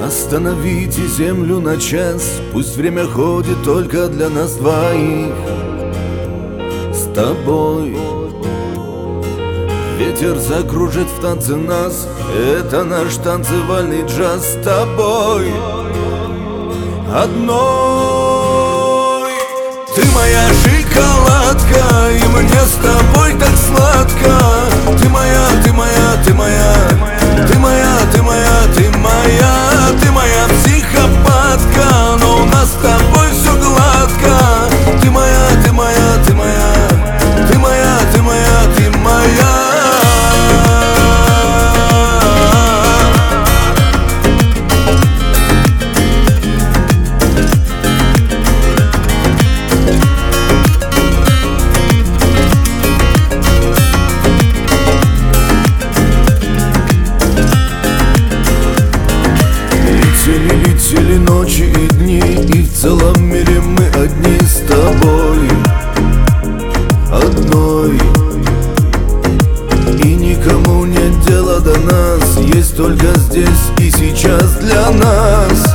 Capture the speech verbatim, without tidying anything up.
Остановите землю на час, пусть время ходит только для нас двоих. С тобой ветер закружит в танце нас, это наш танцевальный джаз. С тобой одной. Ты моя шоколадка, и мне с тобой так сладко. Ты моя, ты моя, ты моя, ты моя, ты моя, ты моя, ты моя психопатка, но у нас с тобой все гладко. Ты моя, ты моя, ты моя, ты моя, ты моя, ты моя. Летели ночи и дни, и в целом мире мы одни с тобой, одной. И никому нет дела до нас, есть только здесь и сейчас для нас.